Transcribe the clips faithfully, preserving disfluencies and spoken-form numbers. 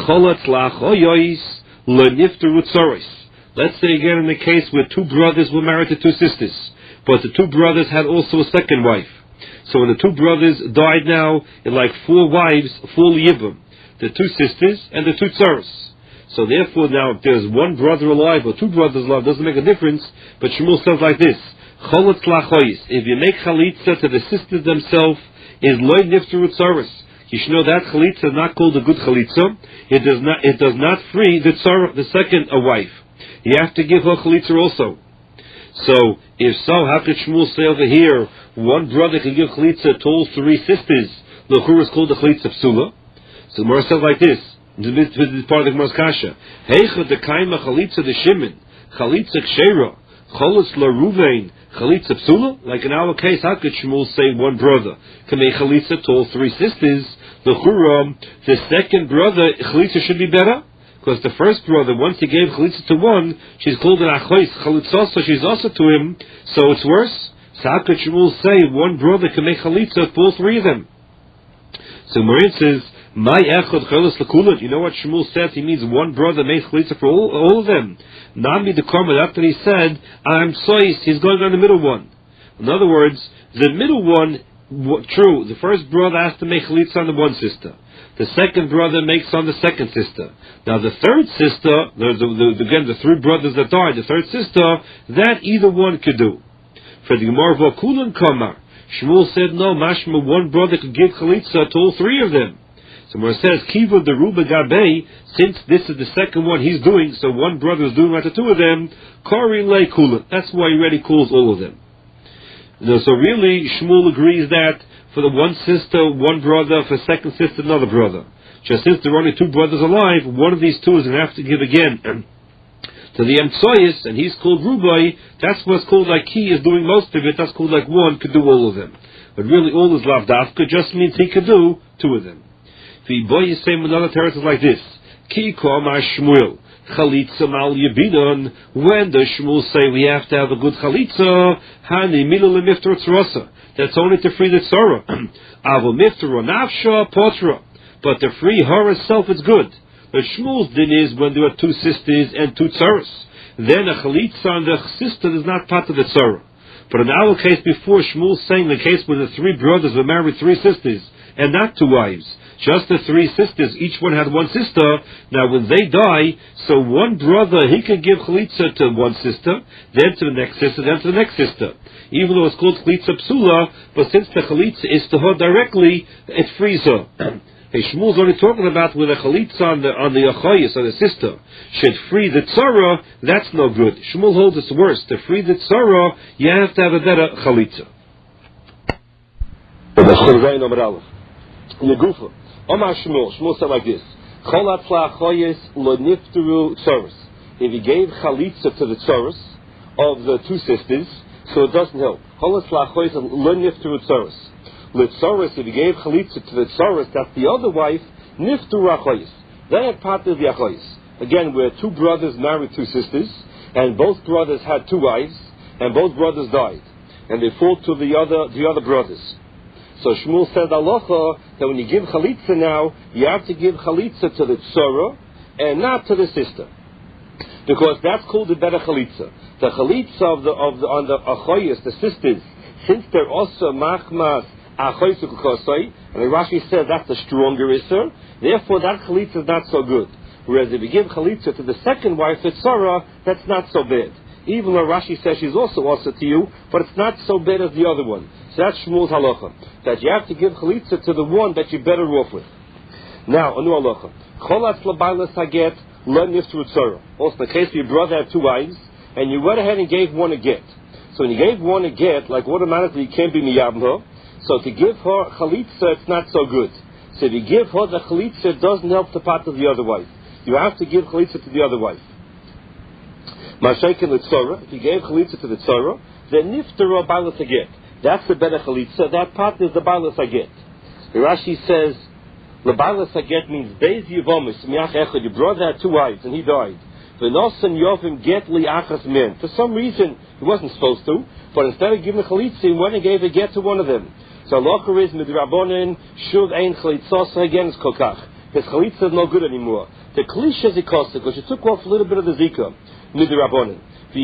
Cholat lachoyois lenifteru tzoros. Let's say again in the case where two brothers were married to two sisters, but the two brothers had also a second wife. So when the two brothers died now in like four wives, four yibum, the two sisters and the two tzoros. So therefore now if there's one brother alive or two brothers alive, doesn't make a difference, but Shmuel says like this, Cholat lachoyois, if you make chalitza to the sisters themselves, is loy nifteru tzoros. You should know that chalitza is not called a good chalitza. It does not. It does not free the tzara, the second a wife. You have to give her chalitza also. So if so, how could Shmuel say over here one brother can give chalitza to all three sisters? The L'chura is called the chalitza psula. So the Gemara says like this. This is part of the Gemara's kasha. Heicha de kaima chalitza de Shimon chalitza kshera cholos la Ruvain chalitza psula. Like in our case, how could Shmuel say one brother can make chalitza to all three sisters? The L'chura, the second brother chalitza should be better. Because the first brother, once he gave chalitza to one, she's called an achois chalitza, so she's also to him, so it's worse. So how could Shmuel say one brother can make chalitza for all three of them? So Marin says, "My echad chalas lekulat." You know what Shmuel says? He means one brother makes chalitza for all, all of them. Nami the karma. After he said, "I'm sois," he's going on the middle one. In other words, the middle one, true, the first brother has to make chalitza on the one sister. The second brother makes on the second sister. Now the third sister, the, the, the, again the three brothers that died, the third sister, that either one could do. For the Gemara Vakulan Kamar, Shmuel said no, mashma one brother could give chalitza to all three of them. So when it says Kiva the Ruba Gabe, since this is the second one he's doing, so one brother is doing right to two of them, Kari Le Kulan. That's why he already calls all of them. Now, so really Shmuel agrees that for the one sister, one brother, for second sister, another brother. Just since there are only two brothers alive, one of these two is going to have to give again to the Emtsoyis, and he's called Rubai. That's what's called like he is doing most of it. That's called like one could do all of them. But really all is lavdafka just means he could do two of them. The boy is saying another terrace is like this. Ki koma Shmuel. Chalitza mal yebidon. When does Shmuel say we have to have a good chalitza? Hani milu lemifter tzrosa. That's only to free the tzara. Avol mifter nafsha potra. But to free her herself is good. But Shmuel's din is when there are two sisters and two tzaras. Then a chalitza on the sister is not part of the tzara. But in our case before, Shmuel's saying the case where the three brothers were married three sisters and not two wives. Just the three sisters, each one had one sister. Now when they die, so one brother, he can give chalitza to one sister, then to the next sister, then to the next sister. Even though it's called chalitza psula, but since the chalitza is to her directly, it frees her. Hey, Shmuel's only talking about with a chalitza on the on the achayis, on the sister, should free the tzara, that's no good. Shmuel holds it's worse. To free the tzara, you have to have a better chalitza. Negufa. Omar Shmuel. Shmuel said like this. Cholat la'achayis lo nifteru tzaros. If he gave chalitza to the tzaros of the two sisters, so it doesn't help. Cholat la'achayis lo nifteru tzaros. L'tzaros, if he gave chalitza to the tzaros, that's the other wife, nifteru achayis. They had part of the achayis. Again, where two brothers married two sisters, and both brothers had two wives, and both brothers died, and they fought to the other the other brothers. So Shmuel said halacha that when you give chalitza now, you have to give chalitza to the tzara and not to the sister, because that's called the better chalitza. The chalitza of the of the on the achayis, the sisters, since they're also machmas achayis ukosai, and the Rashi says that's the stronger isser. Therefore, that chalitza is not so good. Whereas if you give chalitza to the second wife, the tzara, that's not so bad. Even though Rashi says she's also also to you, but it's not so bad as the other one. So that's Shmuel's halacha, that you have to give chalitza to the one that you're better off with. Now, a new halacha. Cholat labaylas haget lo nifteru tzara. Also, in the case where your brother had two wives, and you went ahead and gave one a get. So when you gave one a get, like automatically you can't be miyabim her. So to give her chalitza, it's not so good. So if you give her the chalitza, it doesn't help the part of the other wife. You have to give chalitza to the other wife. Mashaykin l'tzara, if you gave chalitza to the tzara, then niftera balas haget. That's the better chalitza. That part is the balas haget. Rashi says, the balas haget means beis yivomis miach echad. Your brother had two wives and he died. V'nosan yovim get liachas men. For some reason he wasn't supposed to, but instead of giving a chalitza, he went and gave a get to one of them. So halacha is midrabanan shuv ein chalitzos again is kokach. His chalitza is no good anymore. The Klisha Zikosa, because she took off a little bit of the Zika, Midrabanan.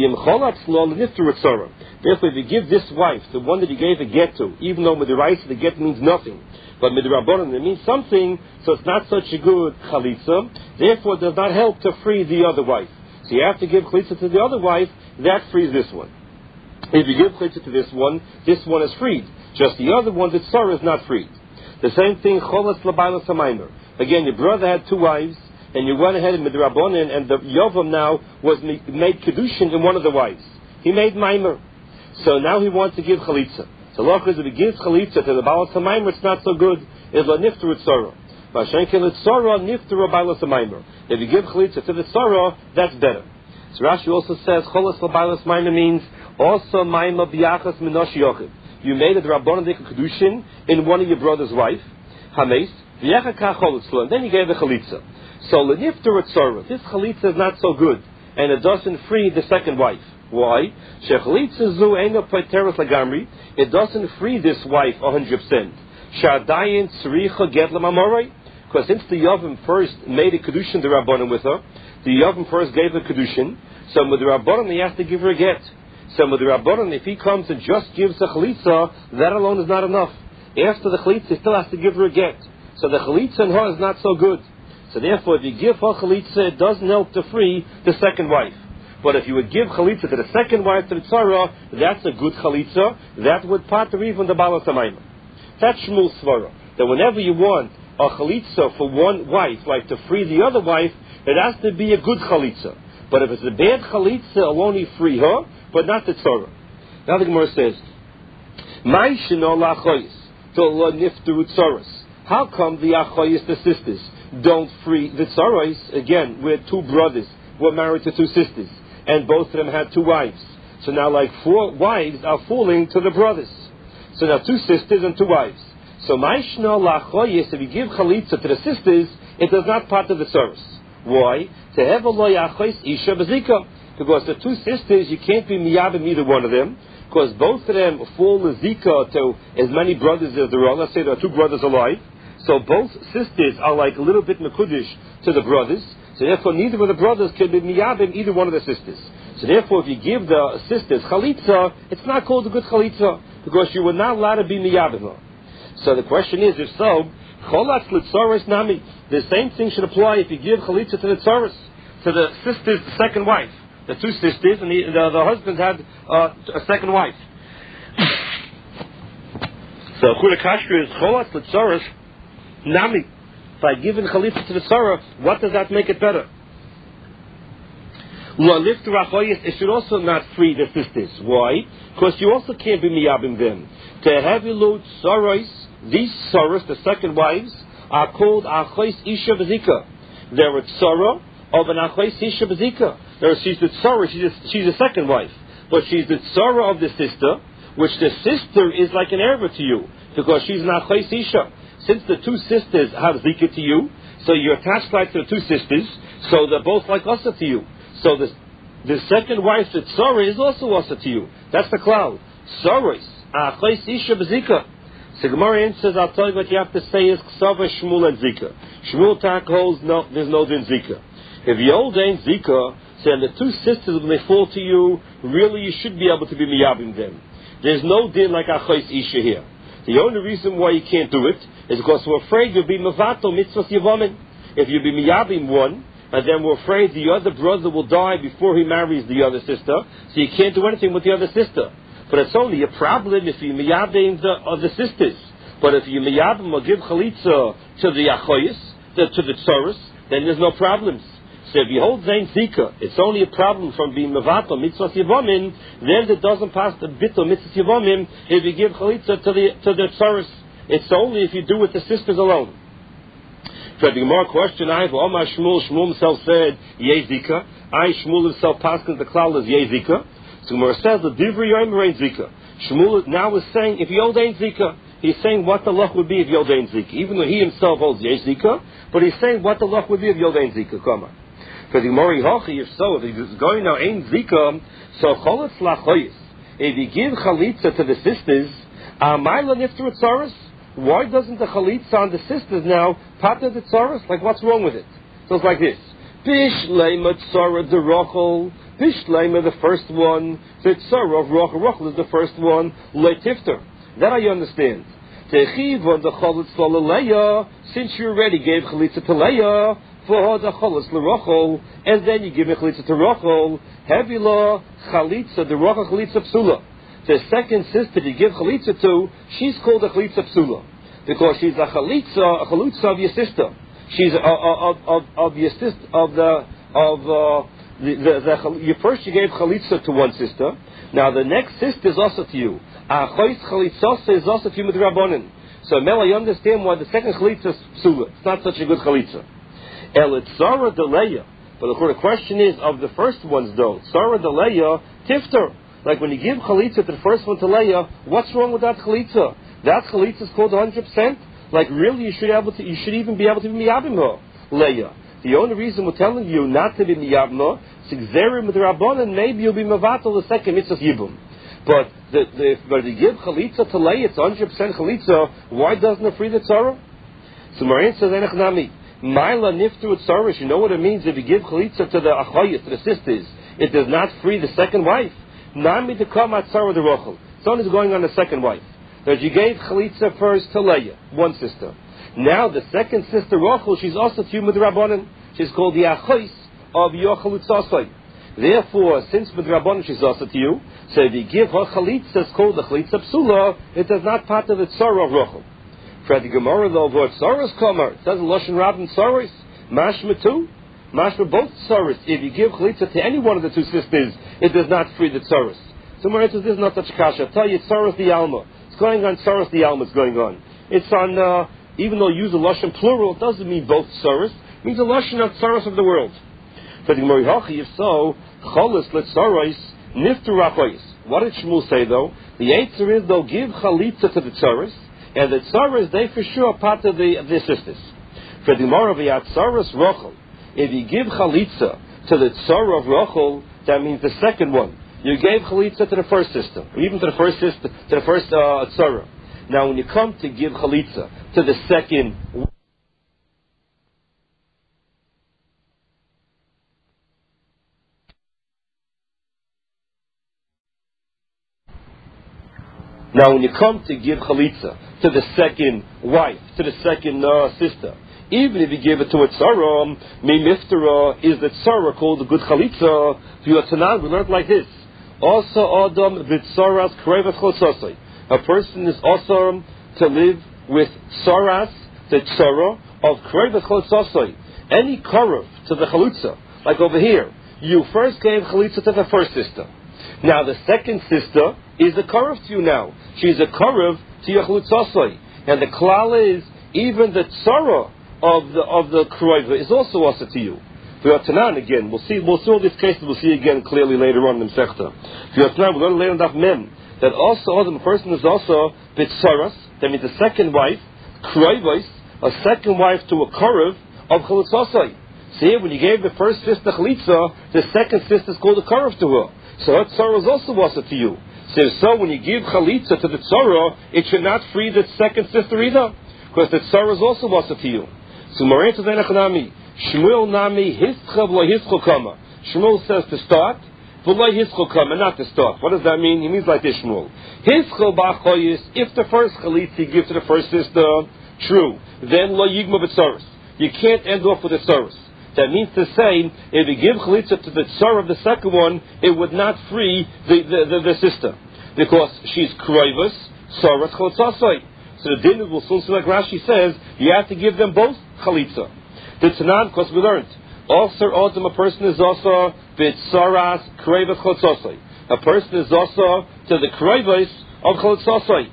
Therefore, if you give this wife, the one that you gave a get to, even though Midiraisa, the get means nothing, but Midrabanan, it means something, so it's not such a good Chalitza, therefore it does not help to free the other wife. So you have to give Chalitza to the other wife, that frees this one. If you give Chalitza to this one, this one is freed. Just the other one, the Tzara, is not freed. The same thing, Cholas Labayla Samaymer. Again, your brother had two wives, and you went ahead and Midrabanan, and the Yovam now was made Kedushin in one of the wives. He made Maimer. So now he wants to give Chalitza. So Loch is if he gives Chalitza to the Baal Samaymer, it's not so good. It's La Nifter Tzara. Vashenkel Tzara Nifter Baal Samaymer. If you give Chalitza to the Tzara, that's better. So Rashi also says, Cholas Labayla Samaymer means also Maimer Biachas Minosh Yochid. You made a Rabbanan Dika Kedushin in one of your brother's wife, Hames, V'yachakach Cholitzla, and then you gave the Chalitza. So Lenifter Tzara, this Chalitza is not so good, and it doesn't free the second wife. Why? Shechalitza zu ena paiteres lagamri. It doesn't free this wife a hundred percent. Shadayin tzricha get lamamorei. Because since the Yavim first made a kedushin the Rabbanan with her, the Yavim first gave the kedushin. So with the Rabbanan he has to give her a get. So with the Rabbanan, if he comes and just gives the chalitza, that alone is not enough. After the chalitza, he still has to give her a get. So the chalitza in her is not so good. So therefore, if you give her chalitza, it doesn't help to free the second wife. But if you would give chalitza to the second wife, to the tzara, that's a good chalitza. That would pater even the Baal Samaymer. That's Shmuel Svara. That whenever you want a chalitza for one wife, like to free the other wife, it has to be a good chalitza. But if it's a bad chalitza, it'll only free her, but not the tzara. Now the Gemara says, how come the achoyis, the sisters, don't free the tzaros? Again, we're two brothers, were married to two sisters, and both of them had two wives. So now like four wives are falling to the brothers. So now two sisters and two wives. So ma'ishna la'achoyis, if you give chalitza to the sisters, it does not part of the tzaros. Why? To have a lo yachoyis isha bezika. Because the two sisters, you can't be miyabim either one of them, because both of them fall the zika to as many brothers as there are. Let's say there are two brothers alive. So both sisters are like a little bit mekudish to the brothers. So therefore, neither of the brothers can be miyabim either one of the sisters. So therefore, if you give the sisters chalitza, it's not called a good chalitza, because you were not allowed to be miyabim her. So the question is, if so, cholatz l'tzaros nami. The same thing should apply if you give chalitza to the tzaros, to the sister's second wife. The two sisters, and the, the, the husband had uh, a second wife. So Chura Kashra is cholatz l'tzaros nami. By giving chalitza to the tzara, what does that make it better? It should also not free the sisters. Why? Because you also can't be miyabim them. Tehavilu tzaros, these tzaros, the second wives, are called achos isha bezika. They're a tzara of an achos isha bezika. She's the tzara, she's a, she's a second wife, but she's the tzara of the sister, which the sister is like an erva to you, because she's an achos isha. Since the two sisters have zika to you, so you're attached like to the two sisters, so they're both like asa to you. So the the second wife, the tzara, is also asa to you. That's the cloud. Tzaros, achos isha bezika. So Gemara answers, I'll tell you what you have to say is Ksava, Shmuel, and Zika. Shmuel tak holds, no, there's no din Zika. If you hold ain't Zika, then the two sisters, when they fall to you, really you should be able to be miyabim them. There's no din like achos isha here. The only reason why you can't do it is because we're afraid you'll be mevato mitzvahs yavamin. If you be miyabim one, and then we're afraid the other brother will die before he marries the other sister, so you can't do anything with the other sister. But it's only a problem if you miyabim the other sisters. But if you miyabim or give chalitza to the achoyis, to the tzaros, then there's no problems. So if you hold zayin zika, it's only a problem from being mevato mitzvahs yavamin, then it doesn't pass the bito mitzvahs yavamin if you give chalitza to the to the tzaros. It's only if you do with the sisters alone. So the Gemara question, I have Omar Shmuel, Shmuel himself said, Yezika. I, Shmuel himself, passed the cloud as Yezika. So Gemara says, the Divri Yomer ain't Zika. Shmuel now is saying, if Yod ain't Zika, he's saying what the luck would be if Yod ain't Zika. Even though he himself holds Yezika, but he's saying what the luck would be if Yod ain't Zika. Come on. For the Gemara Hochi, if so, if he's going now ain't Zika, so Cholatz Lachoyis. If you give Chalitza to the sisters, Amayla Nifter Tzaros, why doesn't the chalitza on the sisters now pater the tzaros? Like, what's wrong with it? So it's like this. Bishleima tzara de Rachel. Bishleima, the first one. The tzara of Rachel. Rachel is the first one. Leitifter. That I understand. Techiva the chalitza leLeah. Since you already gave chalitza to Leah, for the chalitza leRachel, and then you give me chalitza to Rachel, Hevila chalitza the Rachel chalitza psula. The second sister you give chalitza to, she's called a chalitza psula because she's a chalitza, a chalitza of your sister. She's a, a, of, of, of your sister of the of uh, the, the, the you first you gave chalitza to one sister. Now the next sister is also to you. Achois chalitza is also to you midrabanan. So Mel, I understand why the second chalitza is psula. It's not such a good chalitza. El tzara deleya. But the question is of the first ones though. Tzara deleya tifter. Like when you give chalitza to the first one to Leah, what's wrong with that chalitza? That chalitza is called one hundred percent. Like really, you should able to, you should even be able to be miyabim her, Leah. The only reason we're telling you not to be miyabim her, sigzerim with Rabbanan, maybe you'll be mavatal the second mitzvah yibum. But the, the but if you give chalitza to Leah, it's one hundred percent chalitza. Why doesn't it free the tzara? So Marin says, "Enechnami, Maila niftu tzara." You know what it means if you give chalitza to the achayis, to the sisters, it does not free the second wife. Nami to come at tzara de Rachel. It's only going on the second wife. That you gave chalitza first to Leah, one sister. Now the second sister Rachel, she's also to you midrabanan. She's called the achos of your chalutzasai. Therefore, since midrabanan she's also to you, so if you give her chalitza, it's called the chalitza psula. It does not part of the tzara of Rachel. For the Gemara though, what tzara's comer, it says lashon rabin tzaris, mashma too. Mashma both tzaris. If you give chalitza to any one of the two sisters, it does not free the tzaris. So Marin says this is not such a kasha. I tell you, tzaris the alma. It's going on tzaris the alma. It's going on. It's on. Uh, even though you use a lashon plural, it doesn't mean both tzaris. It means a lashon of tzaris of the world. But the Gemara hachi, if so, cholis let tzaris niftu rachos. What did Shmuel say though? The answer is they'll give chalitza to the tzaris, and the tzaris they for sure are part of the of their sisters. For the Gemara v'yat tzaris Rachel. If you give chalitza to the tzara of Rachel, that means the second one. You gave chalitza to the first sister, or even to the first sister, to the first uh, tzara. Now, when you come to give chalitza to the second, now when you come to give chalitza to the second wife, to the second uh, sister. Even if you give it to a tzara, me miftara is the tzara called the good chalitza. For your tanan, we learned like this. Also, adam v'tzaras kreivas chotzasai. A person is also to live with tzaras, the tzara of kreivas chotzasai. Any karev to the chalitza, like over here, you first gave chalitza to the first sister. Now the second sister is a karev to you now. She's a karev to your chalitzasai. And the klal is even the tzara of the of the kroiva is also also to you. For Yotanan again, we'll see we'll see all these cases we'll see again clearly later on in the Sechta. For Yotanan, we're going to later on Daf Mem that also the person is also bitzaras, that means a second wife, kroivos, a second wife to a karev of chalitzasai. See, when you gave the first sister chalitza, the second sister is called a karev to her. So her tzara is also also to you. So, so when you give chalitza to the tzara, it should not free the second sister either, because the tzara is also also to you. So Marin says, Enechnami, Shmuel nami hischa v'lo hischa kama. Shmuel says to start, v'lo hischa kama, not to start. What does that mean? He means like this, Shmuel. Hischa b'achoyis, if the first chalitza you give to the first sister, true, then lo yigma b'tzaris. You can't end off with a tzaris. That means to say, if you give chalitza to the tzara of the second one, it would not free the, the, the, the sister. Because she's kroivus, tzaras chalitzasai. So the din will soon see, like Rashi says, you have to give them both chalitza. The Tanan, because we learned, also Adam, a person is also bitzaras kroivus chalitzasai. A person is also to the kroivus of chalitzasai.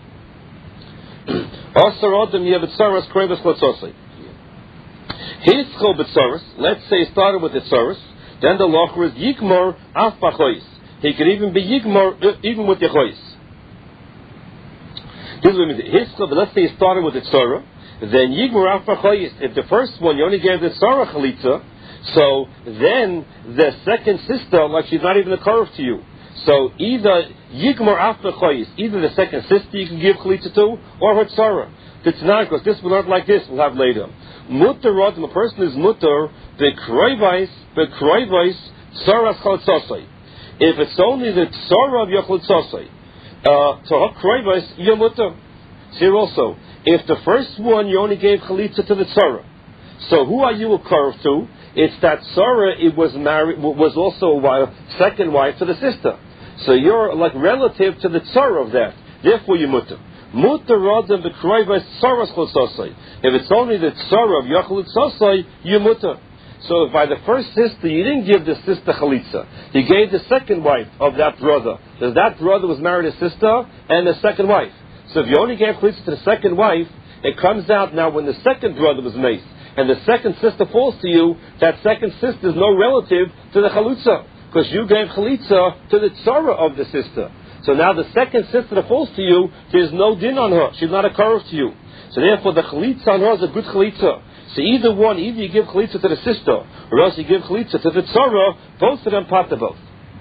Also Adam, you have bitzaras kroivus chalitzasai. His chol b'tzaris, let's say he started with the tzaris, then the locher is yigmor af b'chois. He could even be yigmor uh, even with the chois. This is what it means. His chol, let's say he started with the tzara, then yigmor af b'chois. If the first one you only gave the tzara chalitza, so then the second sister, like she's not even a karev to you. So either yigmor af b'chois, either the second sister you can give chalitza to, or her tzara. It's not, because this will not like this, we'll have later. Mutter rodim, a person is mutter, the kroivais, the kroivais, tsaras chalitzosai. If it's only the tsara of your chalitzosai, uh, to have kroivais, you're mutter. Here also, if the first one you only gave chalitza to the tsara, so who are you a korov to? It's that tsara, it was married, was also a wife, second wife to the sister. So you're like relative to the tsara of that. Therefore you mutter. Mutter rodim the kroivais tsaras chalitzosai. If it's only the tsara of your chalitzosai, you mutter. So if by the first sister you didn't give the sister chalitza, you gave the second wife of that brother, because that brother was married a sister and the second wife. So if you only gave chalitza to the second wife, it comes out now when the second brother was made, and the second sister falls to you, that second sister is no relative to the chalitza, because you gave chalitza to the tzara of the sister. So now the second sister that falls to you, there's no din on her. She's not a korov to you. So therefore the chalitza on her is a good chalitza. So either one, either you give chalitza to the sister, or else you give chalitza to the tzara, both of them part of both.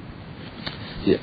Yeah.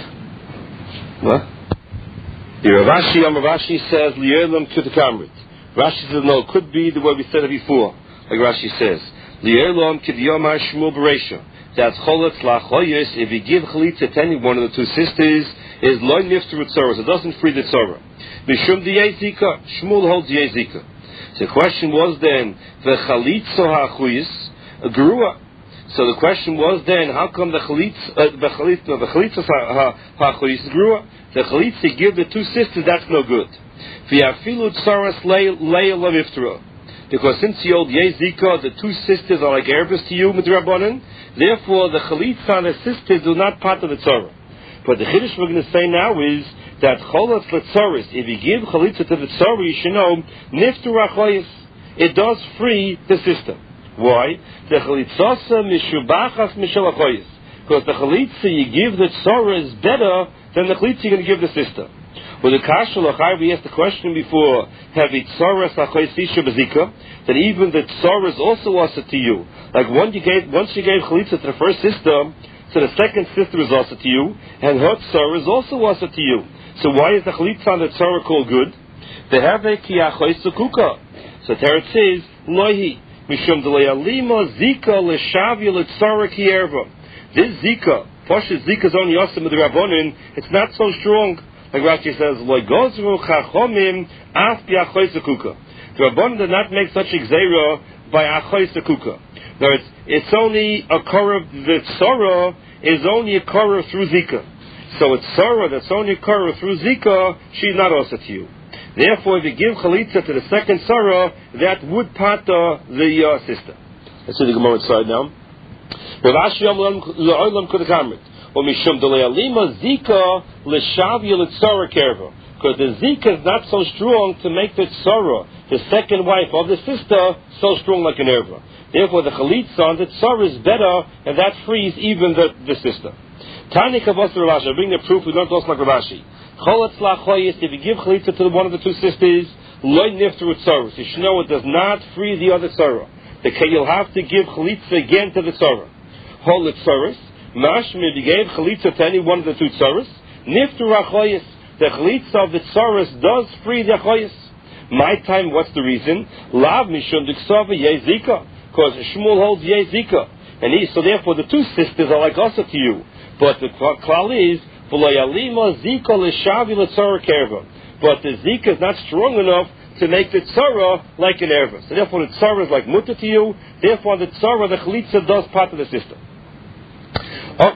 What? Here, Rashi, Amar Rashi says, Li'elam k'tekamrit. Rashi says, no, it could be the way we said it before. Like Rashi says, Li'elam k'diyomar shmul b'reisha. That's choletz la'choyes, if you give chalitza to any one of the two sisters, is loy nifter tzoros. It doesn't free the tzara. Mishum diyei zika. Shmuel holds diyei zika. So the question was then, the chalitza ha'chuyes, grua. So the question was then, how come the chalitza, uh, the chalitza, the chalitza ha'chuyes grua? The chalitza give the two sisters, that's no good. V'yafilu tzaras leil laviftera. Because since the old Yezika, the two sisters are like heirs to you, midrabanan. Therefore, the chalitza and the sisters do not part of the tzara. But the chiddush we're going to say now is that cholatz letzaris, if you give chalitza to the tzara, you should know nifter achayis. It does free the sister. Why? The chalitzasa mishubachas mishal achayis. Because the chalitza you give the tzara is better than the chalitza you're going to give the sister. With the kasha lachai, we asked the question before, have it tzaras achayisisha bezika, that even the tzara is also also to you. Like once you gave, once you gave chalitza to the first sister, so the second sister is also to you, and her tzara is also also to you. So why is the chalitza and the tzara called good? They have a ki achayisukuka. So there it says, lohi, mishum delayalima zika leshavya letzara ki erva. This zika, Poshet zika is only awesome with the rabbonin, it's not so strong. Like Rashi says, "Lo gozru chachomim af bi'achoysakuka." The Rabbanan did not make such a gzeira by achoysakuka. No, it's it's only a korah. The tzara is only a korah through zika. So it's tzara that's only a korah through zika. She's not also to you. Therefore, if you give chalitza to the second tzara, that would pata the uh, sister. Let's see the Gemara side now. Rashi le'olam k'dekamrit. Because the zika is not so strong to make the tzara, the second wife of the sister, so strong like an erva. Therefore, the chalitza on the tzara is better, and that frees even the, the sister. Tani kavos Rashi. I bring the proof. We don't talk like Rashi. Choletz lachoyis. If you give chalitza to one of the two sisters, loy nifter with tzaros. You should know it does not free the other tzara. You'll have to give chalitza again to the tzara. Hold it tzaros. Mashmi, if you gave chalitza to any one of the two tzaras, nifter achoyis, the chalitza of the tzaras does free the achoyis. My time, what's the reason? Lav mishum diksava yezika, because Shmuel holds yezika, and he, so therefore the two sisters are like also to you. But the klal is v'loyalima zika l'shavi l'tzara kerva. But the zika is not strong enough to make the tzara like an erva. So therefore the tzara is like mutter to you. Therefore the tzara, the chalitza, does part of the sister. Oh,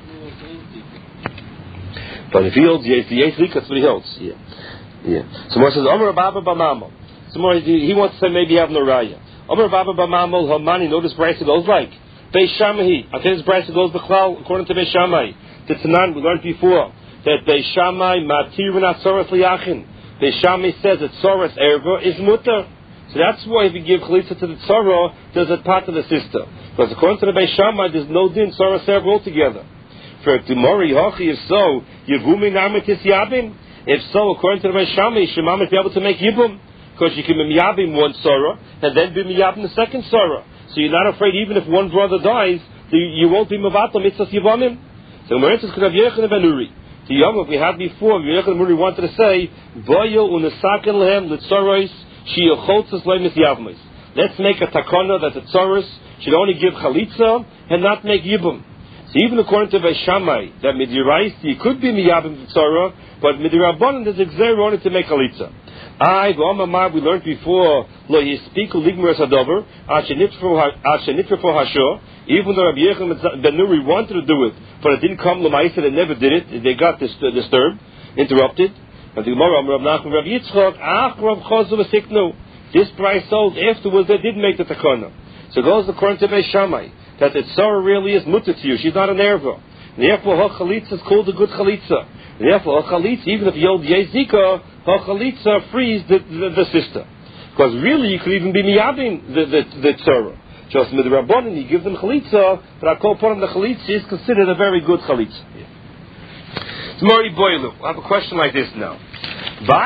but if he holds yes, the yes, that's what he holds. Yeah, yeah. So more says Omer Baba Bamamo. So more he wants to say maybe you have no raya. Omer Baba Bamamo Hamani. Notice Brisa goes like Beis Shammai. I think this Brisa goes b'chlal according to Beis Shammai. The Tanan we learned before that Beis Shammai matir v'natzoras liyachin. Beis Shammai says that tzoras erva is mutter. So that's why if you give chalitza to the tzara, there's a part of the sister. Because according to the Beis Shammai, there's no din tzara serve altogether. For Timori Hachi, if so, Yevumi Namitis Yabim. If so, according to the Beis Shammai, Shema might be able to make Yibum. Because you can be Miyabim one tzara, and then be Miyabim the second tzara. So you're not afraid even if one brother dies, you won't be Mavato Mitzvah Yivamim. So Marintas could have Yechon ben Uri. The Yom we had before, Yechon ben Uri wanted to say, Boyo unesaken lehem l'tzarois, she yochotzes lemis yavmis. let's make a takana that the tzoros should only give chalitza and not make yibum. So even according to Beis Shammai, that midiraisi you could be miyabim tzara, but midirabbanan there's exer only to make chalitza. I, we learned before, lo yispiku ligmer sadover, ashenitru for hasho. Even though Rabbi Yechon ben Nuri wanted to do it, but it didn't come l'maisa, they never did it. They got disturbed, interrupted. But the Gemara, Rav Nachman, Rav Yitzchak, ach Rav Chosu v'siknu. This price sold afterwards. They did make the takana. So it goes according to Beis Shammai that the tzara really is mutter to you. She's not an erva. Therefore, her chalitza is called a good chalitza. Therefore, her chalitza, even if you hold yezika, her chalitza frees the, the, the sister. Because really, you could even be miyabim the the, the tzara. Just with the rabbanon, you give them chalitza, but I call upon the chalitza is considered a very good chalitza. Yeah. Mori Boilu, I have a question like this now.